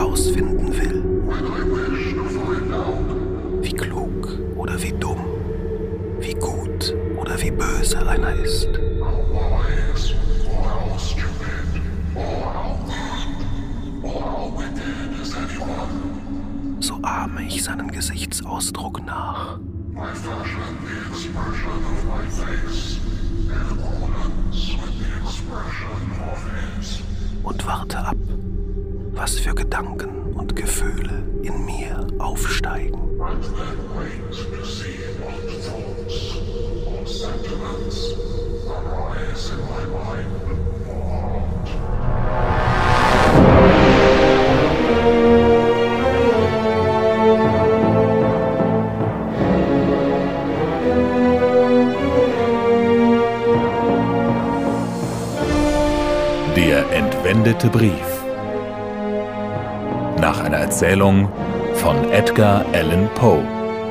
herausfinden will. Wie klug oder wie dumm, wie gut oder wie böse einer ist. So ahme ich seinen Gesichtsausdruck nach. Und warte ab, was für Gedanken und Gefühle in mir aufsteigen. Der entwendete Brief. Nach einer Erzählung von Edgar Allan Poe.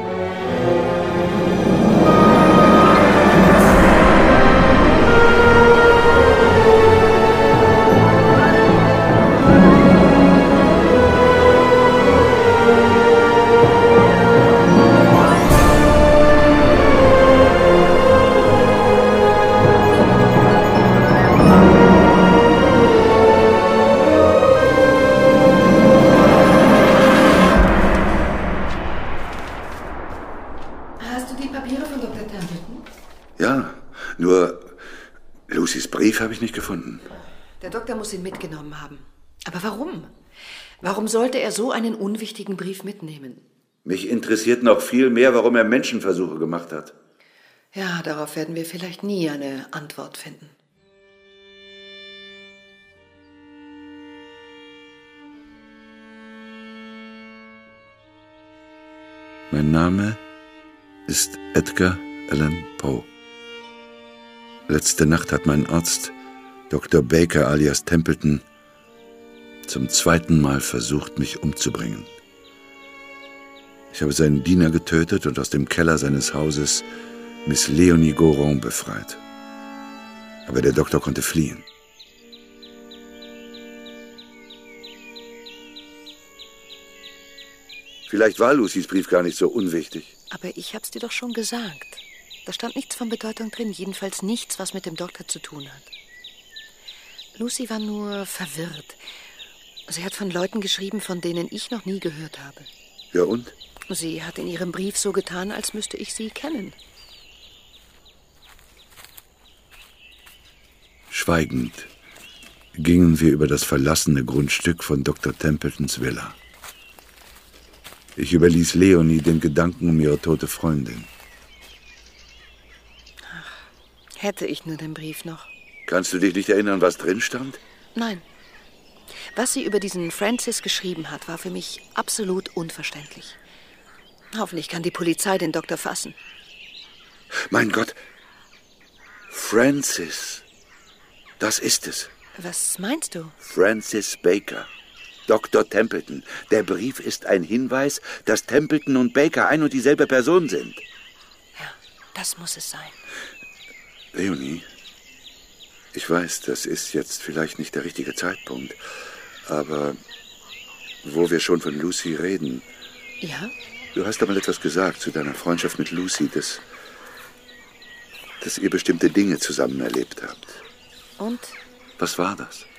Ja, nur Lucys Brief habe ich nicht gefunden. Der Doktor muss ihn mitgenommen haben. Aber warum? Warum sollte er so einen unwichtigen Brief mitnehmen? Mich interessiert noch viel mehr, warum er Menschenversuche gemacht hat. Ja, darauf werden wir vielleicht nie eine Antwort finden. Mein Name ist Edgar Allan Poe. Letzte Nacht hat mein Arzt, Dr. Baker alias Templeton, zum 2. Mal versucht, mich umzubringen. Ich habe seinen Diener getötet und aus dem Keller seines Hauses Miss Leonie Goron befreit. Aber der Doktor konnte fliehen. Vielleicht war Lucys Brief gar nicht so unwichtig. Aber ich hab's dir doch schon gesagt. Da stand nichts von Bedeutung drin, jedenfalls nichts, was mit dem Doktor zu tun hat. Lucy war nur verwirrt. Sie hat von Leuten geschrieben, von denen ich noch nie gehört habe. Ja und? Sie hat in ihrem Brief so getan, als müsste ich sie kennen. Schweigend gingen wir über das verlassene Grundstück von Dr. Templetons Villa. Ich überließ Leonie den Gedanken um ihre tote Freundin. Ach, hätte ich nur den Brief noch. Kannst du dich nicht erinnern, was drin stand? Nein. Was sie über diesen Francis geschrieben hat, war für mich absolut unverständlich. Hoffentlich kann die Polizei den Doktor fassen. Mein Gott. Francis. Das ist es. Was meinst du? Francis Baker. Dr. Templeton. Der Brief ist ein Hinweis, dass Templeton und Baker ein und dieselbe Person sind. Ja, das muss es sein. Leonie, ich weiß, das ist jetzt vielleicht nicht der richtige Zeitpunkt, aber wo wir schon von Lucy reden... Ja? Du hast einmal etwas gesagt zu deiner Freundschaft mit Lucy, dass ihr bestimmte Dinge zusammen erlebt habt. Und? Was war das?